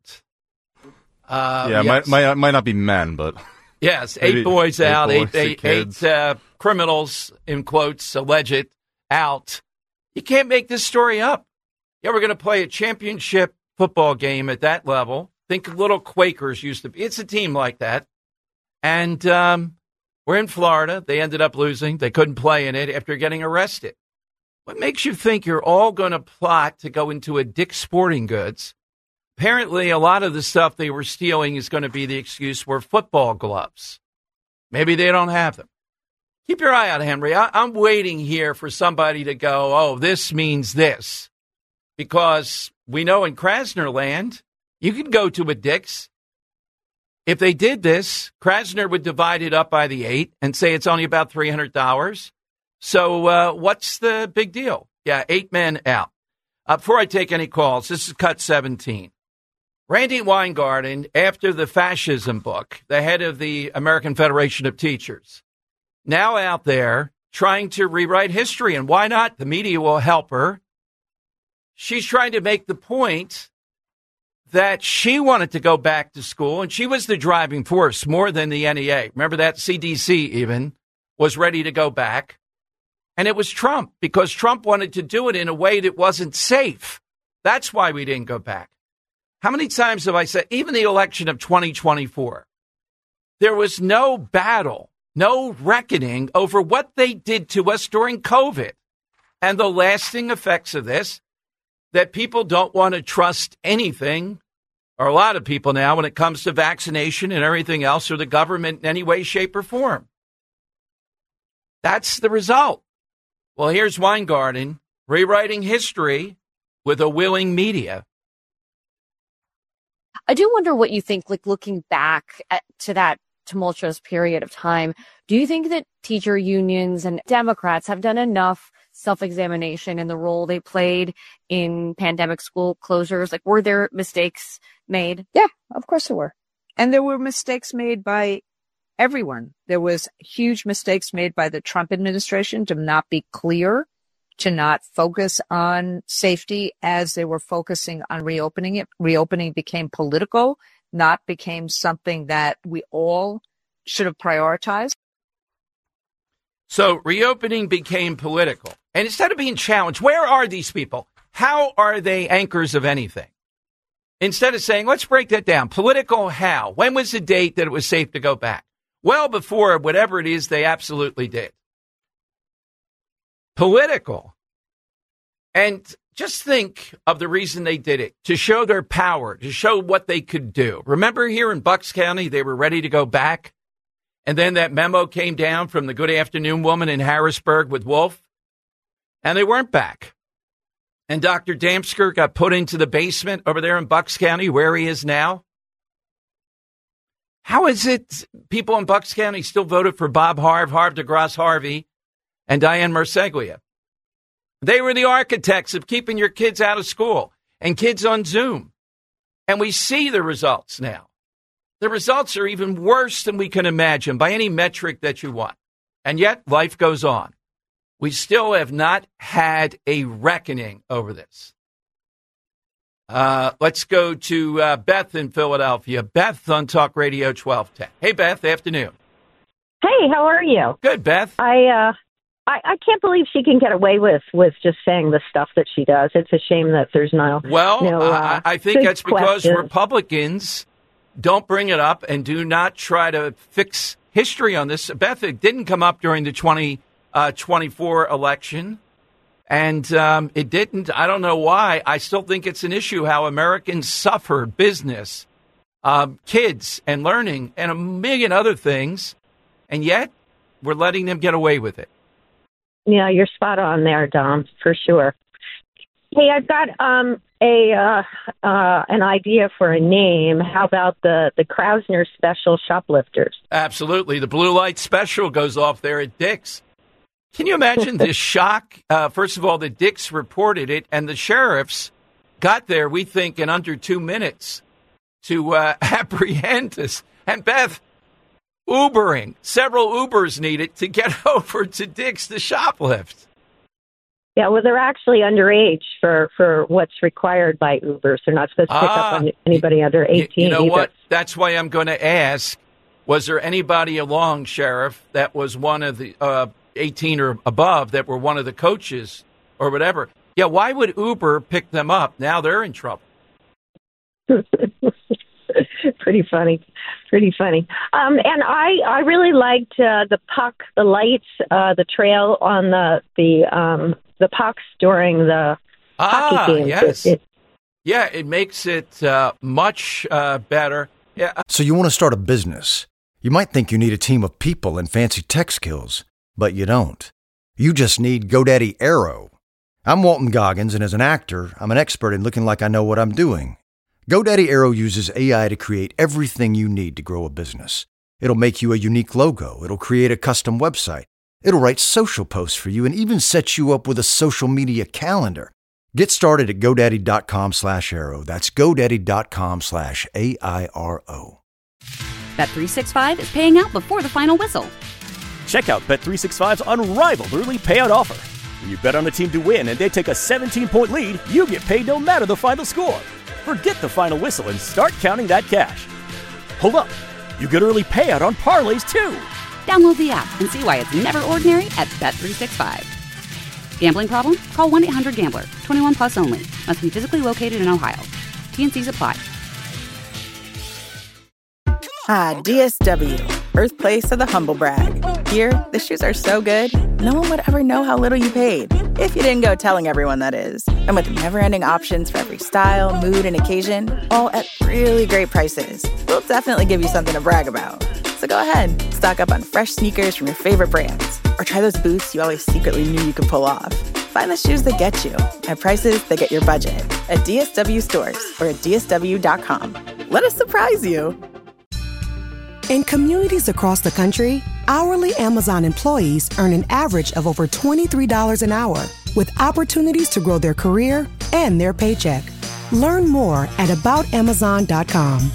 Yes. might not be men, but... Yes, 8 boys out, eight kids. criminals, in quotes, alleged, out. You can't make this story up. Yeah, we're going to play a championship football game at that level. Think little Quakers used to be. It's a team like that. And we're in Florida. They ended up losing. They couldn't play in it after getting arrested. What makes you think you're all going to plot to go into a Dick's Sporting Goods? Apparently, a lot of the stuff they were stealing is going to be the excuse were football gloves. Maybe they don't have them. Keep your eye out, Henry. I'm waiting here for somebody to go, oh, this means this. Because we know in Krasner land, you can go to a Dick's. If they did this, Krasner would divide it up by the 8 and say it's only about $300. So what's the big deal? Yeah, 8 men out. Before I take any calls, this is Cut 17. Randy Weingarten, after the fascism book, the head of the American Federation of Teachers, now out there trying to rewrite history. And why not? The media will help her. She's trying to make the point that she wanted to go back to school, and she was the driving force more than the NEA. Remember that? CDC even was ready to go back. And it was Trump, because Trump wanted to do it in a way that wasn't safe. That's why we didn't go back. How many times have I said, even the election of 2024, there was no battle, no reckoning over what they did to us during COVID and the lasting effects of this, that people don't want to trust anything or a lot of people now, when it comes to vaccination and everything else, or the government in any way, shape, or form. That's the result. Well, here's Weingarten rewriting history with a willing media. I do wonder what you think, like looking back to that tumultuous period of time. Do you think that teacher unions and Democrats have done enough self-examination in the role they played in pandemic school closures? Like, were there mistakes made? Yeah, of course there were. And there were mistakes made by everyone. There was huge mistakes made by the Trump administration to not be clear, to not focus on safety as they were focusing on reopening it. Reopening became political, not became something that we all should have prioritized. So reopening became political. And instead of being challenged, where are these people? How are they anchors of anything? Instead of saying, let's break that down. Political how? When was the date that it was safe to go back? Well, before whatever it is they absolutely did. Political. And just think of the reason they did it, to show their power, to show what they could do. Remember here in Bucks County, they were ready to go back. And then that memo came down from the Good Afternoon woman in Harrisburg with Wolf. And they weren't back. And Dr. Damsker got put into the basement over there in Bucks County, where he is now. How is it people in Bucks County still voted for Bob Harv DeGrasse Harvey, and Diane Marseglia? They were the architects of keeping your kids out of school and kids on Zoom. And we see the results now. The results are even worse than we can imagine by any metric that you want. And yet life goes on. We still have not had a reckoning over this. Let's go to Beth in Philadelphia. Beth on Talk Radio 1210. Hey, Beth, afternoon. Hey, how are you? Good, Beth. I can't believe she can get away with just saying the stuff that she does. It's a shame that there's no. Well, I think that's because Republicans don't bring it up and do not try to fix history on this. Beth, it didn't come up during the 2024 election. And it didn't. I don't know why. I still think it's an issue how Americans suffer business, kids, and learning, and a million other things. And yet, we're letting them get away with it. Yeah, you're spot on there, Dom, for sure. Hey, I've got an idea for a name. How about the Krausner Special Shoplifters? Absolutely. The blue light special goes off there at Dick's. Can you imagine the shock? First of all, the Dick's reported it, and the sheriffs got there, we think, in under 2 minutes to apprehend us. And Beth, Ubering, several Ubers needed to get over to Dick's to shoplift. Yeah, well, they're actually underage for what's required by Ubers. They're not supposed to pick up on anybody under 18. You know either. what? That's why I'm going to ask, was there anybody along, Sheriff, that was one of the 18 or above that were one of the coaches or whatever? Yeah, why would Uber pick them up? Now they're in trouble. Pretty funny. And I really liked the puck, the lights, the trail on the pucks during the hockey games. Yes. It makes it much better. Yeah. So you want to start a business. You might think you need a team of people and fancy tech skills, but you don't. You just need GoDaddy Aero. I'm Walton Goggins, and as an actor, I'm an expert in looking like I know what I'm doing. GoDaddy Aero uses AI to create everything you need to grow a business. It'll make you a unique logo. It'll create a custom website. It'll write social posts for you and even set you up with a social media calendar. Get started at GoDaddy.com/Aero. That's GoDaddy.com/AIRO. Bet365 is paying out before the final whistle. Check out Bet365's unrivaled early payout offer. When you bet on a team to win and they take a 17-point lead, you get paid no matter the final score. Forget the final whistle and start counting that cash. Hold up. You get early payout on parlays, too. Download the app and see why it's never ordinary at Bet365. Gambling problem? Call 1-800-GAMBLER. 21 plus only. Must be physically located in Ohio. T&Cs apply. DSW, birthplace of the humble brag. Here, the shoes are so good, no one would ever know how little you paid. If you didn't go telling everyone, that is. And with never-ending options for every style, mood, and occasion, all at really great prices, we'll definitely give you something to brag about. So go ahead, stock up on fresh sneakers from your favorite brands, or try those boots you always secretly knew you could pull off. Find the shoes that get you at prices that get your budget at DSW stores or at DSW.com. Let us surprise you. In communities across the country, hourly Amazon employees earn an average of over $23 an hour, with opportunities to grow their career and their paycheck. Learn more at aboutamazon.com.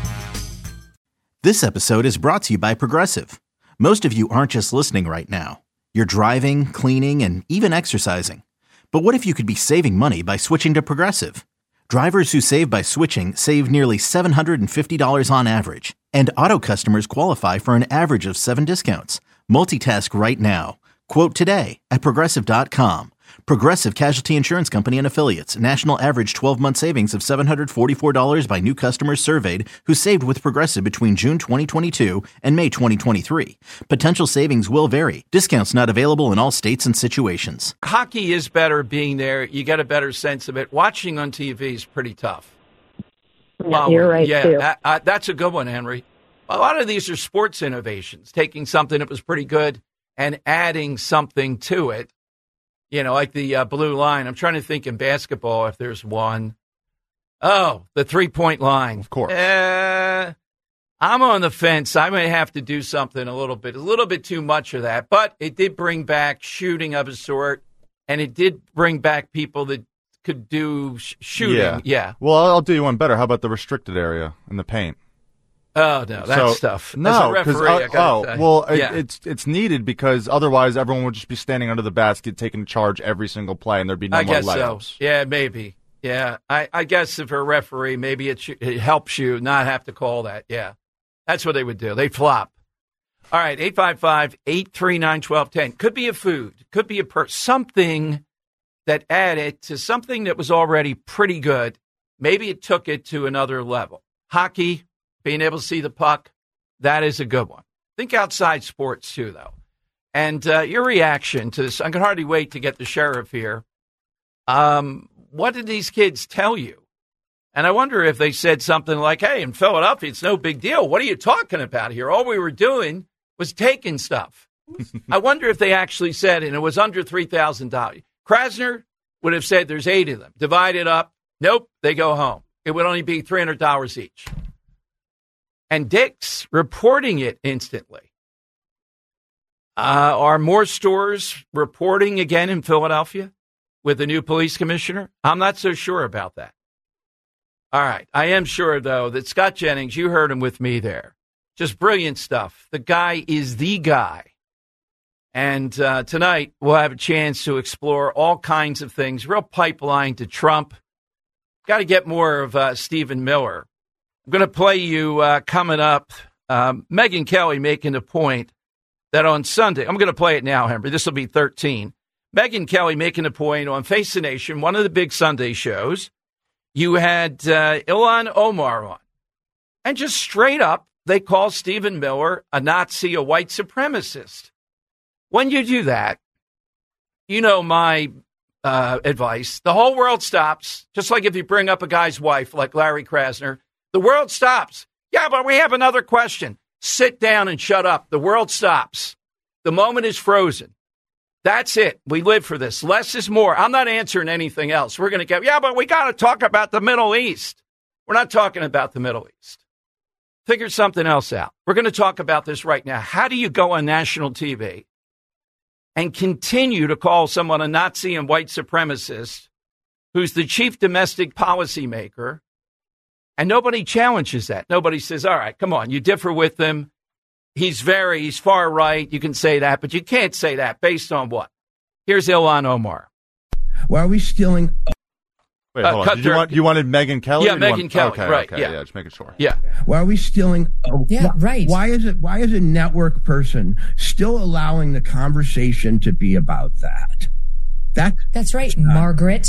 This episode is brought to you by Progressive. Most of you aren't just listening right now. You're driving, cleaning, and even exercising. But what if you could be saving money by switching to Progressive? Drivers who save by switching save nearly $750 on average, and auto customers qualify for an average of 7 discounts. Multitask right now. Quote today at Progressive.com. Progressive Casualty Insurance Company and Affiliates. National average 12-month savings of $744 by new customers surveyed who saved with Progressive between June 2022 and May 2023. Potential savings will vary. Discounts not available in all states and situations. Hockey is better being there. You get a better sense of it. Watching on TV is pretty tough. Yeah, you're right, too. That's a good one, Henry. A lot of these are sports innovations, taking something that was pretty good and adding something to it. You know, like the blue line. I'm trying to think in basketball if there's one. Oh, the three-point line. Of course. I'm on the fence. I may have to do something a little bit too much of that. But it did bring back shooting of a sort, and it did bring back people that could do shooting. Yeah. Well, I'll do you one better. How about the restricted area in the paint? Oh, no, that's tough. No, because it's needed because otherwise everyone would just be standing under the basket taking charge every single play, and there'd be no more layups. So. Yeah, maybe. Yeah, I guess if a referee, maybe it helps you not have to call that. Yeah, that's what they would do. They'd flop. All right, 855-839-1210. Could be a food. Could be something that added to something that was already pretty good. Maybe it took it to another level. Hockey. Being able to see the puck, that is a good one. Think outside sports, too, though. And your reaction to this, I can hardly wait to get the sheriff here. What did these kids tell you? And I wonder if they said something like, hey, in Philadelphia, it's no big deal. What are you talking about here? All we were doing was taking stuff. I wonder if they actually said, and it was under $3,000. Krasner would have said there's 8 of them. Divide it up. Nope, they go home. It would only be $300 each. And Dick's reporting it instantly. Are more stores reporting again in Philadelphia with the new police commissioner? I'm not so sure about that. All right. I am sure, though, that Scott Jennings, you heard him with me there. Just brilliant stuff. The guy is the guy. And tonight we'll have a chance to explore all kinds of things. Real pipeline to Trump. Got to get more of Stephen Miller. I'm going to play you coming up, Megyn Kelly making the point that on Sunday, I'm going to play it now, Henry. This will be 13. Megyn Kelly making the point on Face the Nation, one of the big Sunday shows. You had Ilhan Omar on. And just straight up, they call Stephen Miller a Nazi, a white supremacist. When you do that, you know my advice. The whole world stops, just like if you bring up a guy's wife like Larry Krasner. The world stops. Yeah, but we have another question. Sit down and shut up. The world stops. The moment is frozen. That's it. We live for this. Less is more. I'm not answering anything else. We're going to go, yeah, but we got to talk about the Middle East. We're not talking about the Middle East. Figure something else out. We're going to talk about this right now. How do you go on national TV and continue to call someone a Nazi and white supremacist who's the chief domestic policy maker? And nobody challenges that. Nobody says, all right, come on, you differ with him. He's far right. You can say that, but you can't say that based on what? Here's Ilhan Omar. Why are we stealing? Wait, hold on. You wanted Megyn Kelly? Yeah, Megyn Kelly, right. Okay, yeah, just making sure. Yeah. Why are we stealing? Right. Why is a network person still allowing the conversation to be about that? That's right, Margaret.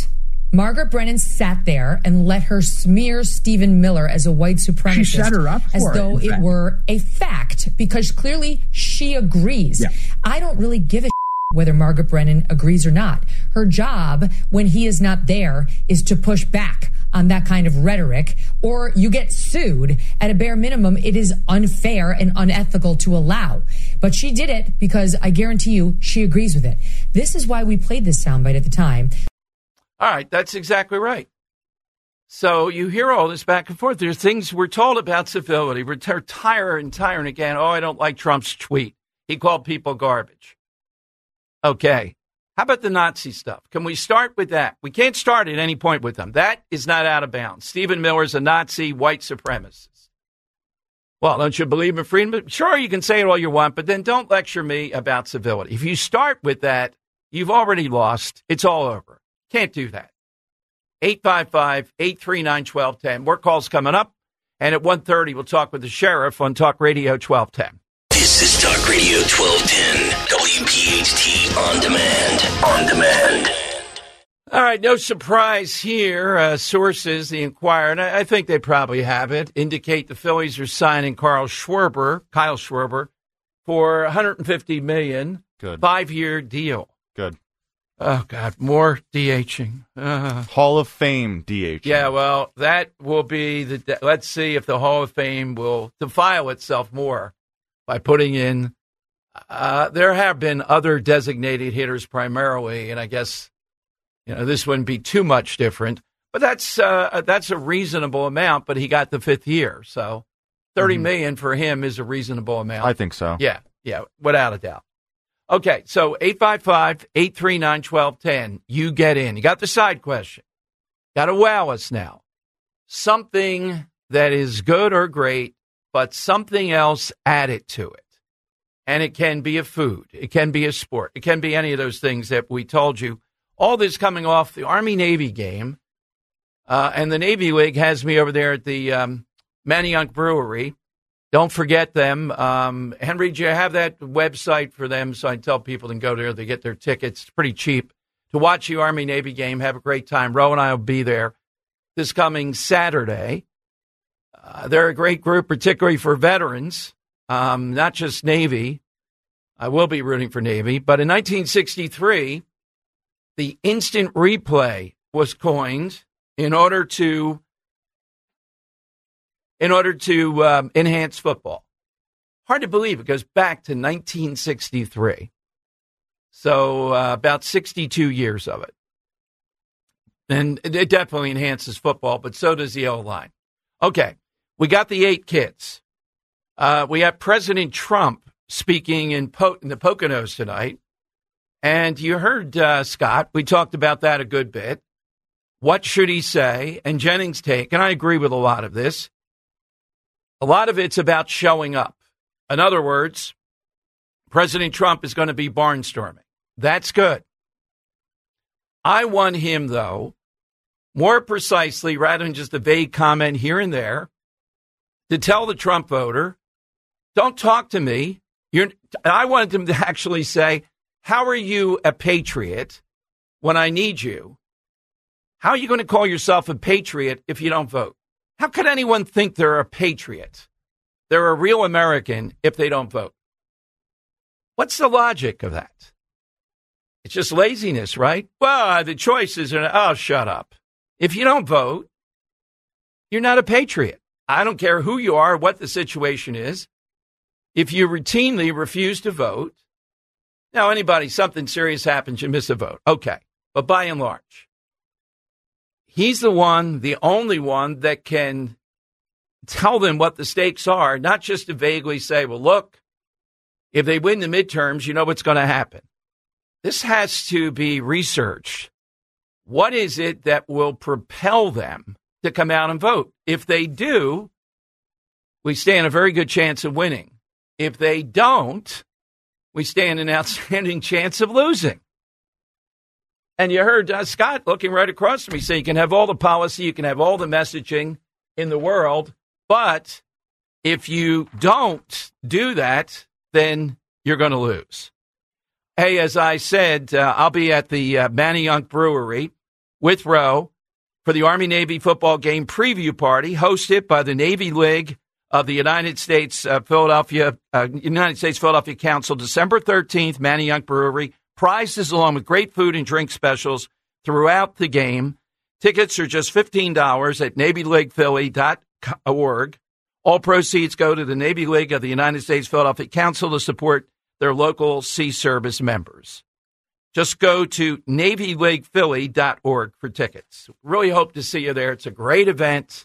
Margaret Brennan sat there and let her smear Stephen Miller as a white supremacist. She set her up as for though it were a fact, because clearly she agrees. Yeah. I don't really give a whether Margaret Brennan agrees or not. Her job, when he is not there, is to push back on that kind of rhetoric, or you get sued. At a bare minimum, it is unfair and unethical to allow. But she did it because I guarantee you she agrees with it. This is why we played this soundbite at the time. All right, that's exactly right. So you hear all this back and forth. There's things we're told about civility. We're tiring again. Oh, I don't like Trump's tweet. He called people garbage. Okay. How about the Nazi stuff? Can we start with that? We can't start at any point with them. That is not out of bounds. Stephen Miller's a Nazi white supremacist. Well, don't you believe in freedom? Sure, you can say it all you want, but then don't lecture me about civility. If you start with that, you've already lost. It's all over. Can't do that. 855-839-1210. More calls coming up. And at 1:30, we'll talk with the sheriff on Talk Radio 1210. This is Talk Radio 1210, WPHT On Demand. On Demand. All right, no surprise here. Sources, the Inquirer, and I think they probably have it, indicate the Phillies are signing Kyle Schwarber, for $150 million. Good. 5-year deal. Good. Oh, God, more DHing. Hall of Fame DHing. Yeah, well, that will be let's see if the Hall of Fame will defile itself more by putting in, there have been other designated hitters primarily, and I guess, this wouldn't be too much different, but that's a reasonable amount, but he got the 5th year, so $30 million for him is a reasonable amount. I think so. Yeah, without a doubt. Okay, so 855-839-1210, you get in. You got the side question. Got to wow us now. Something that is good or great, but something else added to it. And it can be a food. It can be a sport. It can be any of those things that we told you. All this coming off the Army-Navy game. And the Navy League has me over there at the Manayunk Brewery. Don't forget them. Henry, do you have that website for them so I can tell people to go there? They get their tickets. It's pretty cheap to watch the Army-Navy game. Have a great time. Ro and I will be there this coming Saturday. They're a great group, particularly for veterans, not just Navy. I will be rooting for Navy. But in 1963, the instant replay was coined in order to enhance football. Hard to believe it goes back to 1963. So about 62 years of it. And it definitely enhances football, but so does the O-line. Okay, we got the 8 kids. We have President Trump speaking in the Poconos tonight. And you heard Scott. We talked about that a good bit. What should he say? And Jennings' take, and I agree with a lot of this. A lot of it's about showing up. In other words, President Trump is going to be barnstorming. That's good. I want him, though, more precisely, rather than just a vague comment here and there, to tell the Trump voter, don't talk to me. I wanted him to actually say, how are you a patriot when I need you? How are you going to call yourself a patriot if you don't vote? How could anyone think they're a patriot? They're a real American if they don't vote. What's the logic of that? It's just laziness, right? Well, the choices are, oh, shut up. If you don't vote, you're not a patriot. I don't care who you are, what the situation is. If you routinely refuse to vote, now something serious happens, you miss a vote. Okay. But by and large, he's the only one that can tell them what the stakes are, not just to vaguely say, well, look, if they win the midterms, you know what's going to happen. This has to be researched. What is it that will propel them to come out and vote? If they do, we stand a very good chance of winning. If they don't, we stand an outstanding chance of losing. And you heard Scott looking right across from me say you can have all the policy, you can have all the messaging in the world, but if you don't do that, then you're going to lose. Hey, as I said, I'll be at the Manayunk Brewery. with Roe for the Army-Navy football game preview party hosted by the Navy League of the United States Philadelphia Council, December 13th, Manny Young Brewery. Prizes along with great food and drink specials throughout the game. Tickets are just $15 at NavyLeaguePhilly.org. All proceeds go to the Navy League of the United States Philadelphia Council to support their local sea service members. Just go to NavyLeaguePhilly.org for tickets. Really hope to see you there. It's a great event.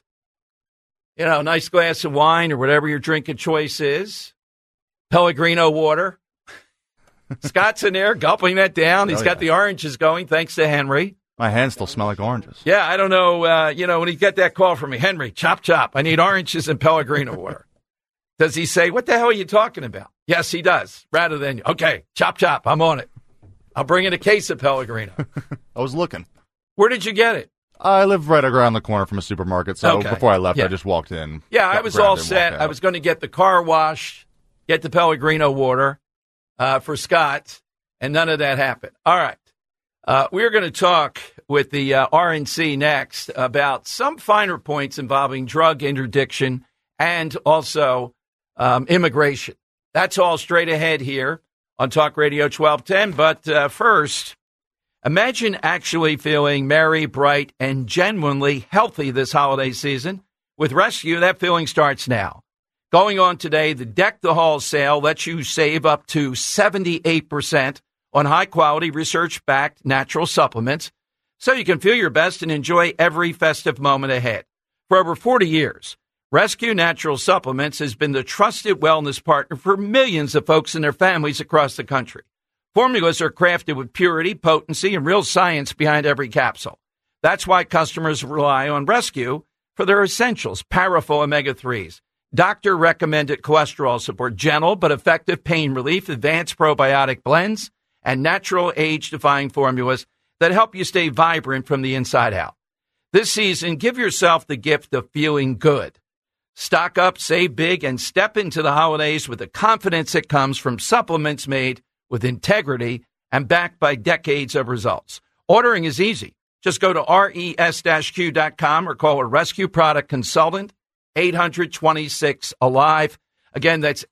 You know, nice glass of wine or whatever your drink of choice is. Pellegrino water. Scott's in there gulping that down. He's got the oranges going, thanks to Henry. My hands still smell like oranges. Yeah, I don't know. When he get that call from me, Henry, chop, chop. I need oranges and Pellegrino water. Does he say, what the hell are you talking about? Yes, he does. Rather than, okay, chop, chop. I'm on it. I'll bring in a case of Pellegrino. I was looking. Where did you get it? I live right around the corner from a supermarket, so before I left, I just walked in. Yeah, I was all set. I was going to get the car washed, get the Pellegrino water for Scott, and none of that happened. All right. We're going to talk with the RNC next about some finer points involving drug interdiction and also immigration. That's all straight ahead here on Talk Radio 1210. But first, imagine actually feeling merry, bright, and genuinely healthy this holiday season. With Rescue, that feeling starts now. Going on today, the Deck the Halls sale lets you save up to 78% on high-quality, research-backed natural supplements so you can feel your best and enjoy every festive moment ahead. For over 40 years, Rescue Natural Supplements has been the trusted wellness partner for millions of folks and their families across the country. Formulas are crafted with purity, potency, and real science behind every capsule. That's why customers rely on Rescue for their essentials, powerful omega-3s, doctor-recommended cholesterol support, gentle but effective pain relief, advanced probiotic blends, and natural age-defying formulas that help you stay vibrant from the inside out. This season, give yourself the gift of feeling good. Stock up, save big, and step into the holidays with the confidence that comes from supplements made with integrity and backed by decades of results. Ordering is easy. Just go to res-q.com or call a Rescue Product Consultant, 800-26-ALIVE. Again, that's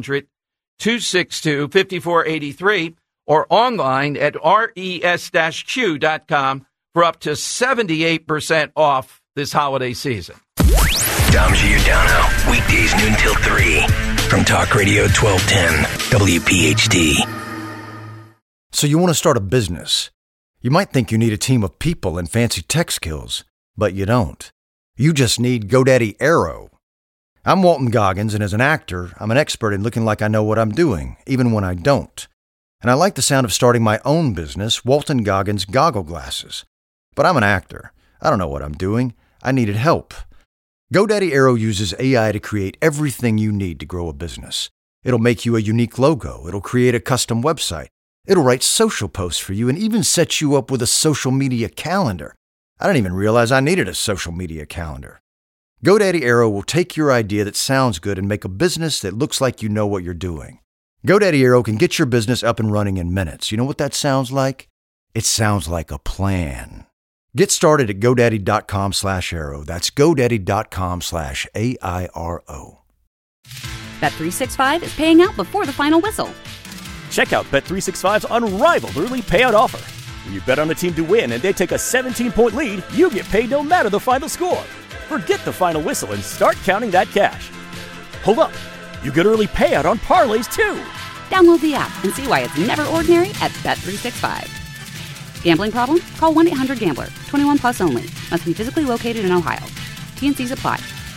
800-262-5483. Or online at res-q.com for up to 78% off this holiday season. Dom Giordano, weekdays noon till 3 from Talk Radio 1210 WPHT. So you want to start a business. You might think you need a team of people and fancy tech skills, but you don't. You just need GoDaddy Aero. I'm Walton Goggins, and as an actor, I'm an expert in looking like I know what I'm doing, even when I don't. And I like the sound of starting my own business, Walton Goggins Goggle Glasses. But I'm an actor. I don't know what I'm doing. I needed help. GoDaddy Aero uses AI to create everything you need to grow a business. It'll make you a unique logo. It'll create a custom website. It'll write social posts for you and even set you up with a social media calendar. I didn't even realize I needed a social media calendar. GoDaddy Aero will take your idea that sounds good and make a business that looks like you know what you're doing. GoDaddy Aero can get your business up and running in minutes. You know what that sounds like? It sounds like a plan. Get started at GoDaddy.com/Aero. That's GoDaddy.com/AIRO. Bet365 is paying out before the final whistle. Check out Bet365's unrivaled early payout offer. When you bet on a team to win and they take a 17-point lead, you get paid no matter the final score. Forget the final whistle and start counting that cash. Hold up. You get early payout on parlays, too. Download the app and see why it's never ordinary at Bet365. Gambling problem? Call 1-800-GAMBLER. 21 plus only. Must be physically located in Ohio. T&Cs apply.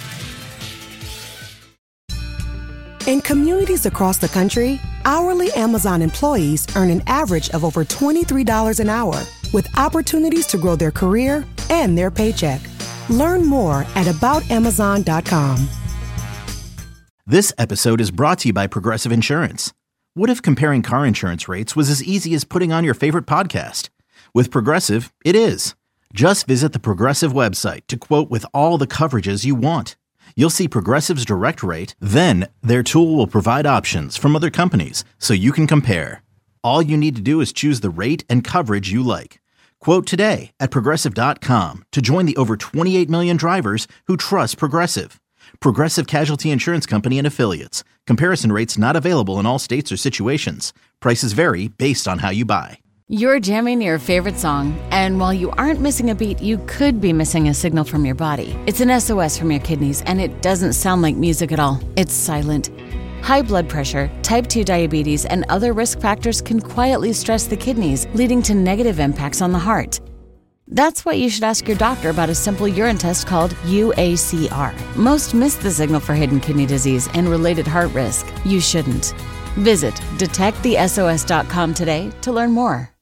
In communities across the country, hourly Amazon employees earn an average of over $23 an hour, with opportunities to grow their career and their paycheck. Learn more at aboutamazon.com. This episode is brought to you by Progressive Insurance. What if comparing car insurance rates was as easy as putting on your favorite podcast? With Progressive, it is. Just visit the Progressive website to quote with all the coverages you want. You'll see Progressive's direct rate, then their tool will provide options from other companies so you can compare. All you need to do is choose the rate and coverage you like. Quote today at Progressive.com to join the over 28 million drivers who trust Progressive. Progressive Casualty Insurance Company and Affiliates. Comparison rates not available in all states or situations. Prices vary based on how you buy. You're jamming your favorite song, and while you aren't missing a beat, you could be missing a signal from your body. It's an SOS from your kidneys, and it doesn't sound like music at all. It's silent. High blood pressure, type 2 diabetes, and other risk factors can quietly stress the kidneys, leading to negative impacts on the heart. That's why you should ask your doctor about a simple urine test called UACR. Most miss the signal for hidden kidney disease and related heart risk. You shouldn't. Visit detectthesos.com today to learn more.